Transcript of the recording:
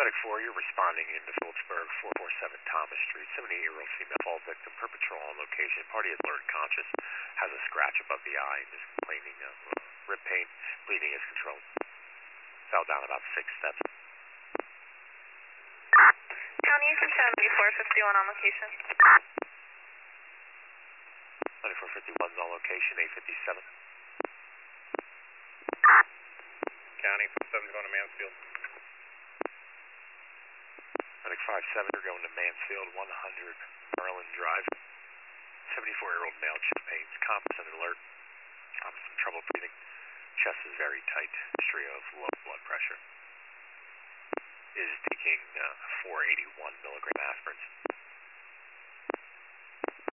Medic 4, you're responding in Phillipsburg, 447 Thomas Street. 78-year-old female fall victim, per patrol on location. Party alert, conscious, has a scratch above the eye and is complaining of rib pain. Bleeding is controlled. Fell down about 6 steps. County, you can show 9451 on location. 9451's on location, 857. County, 7's going to Mansfield. Medic 57, you're going to Mansfield, 100 Maryland Drive. 74-year-old male, chest pains, competent alert, some trouble breathing. Chest is very tight, history of low blood pressure. Is taking 481 milligram aspirins.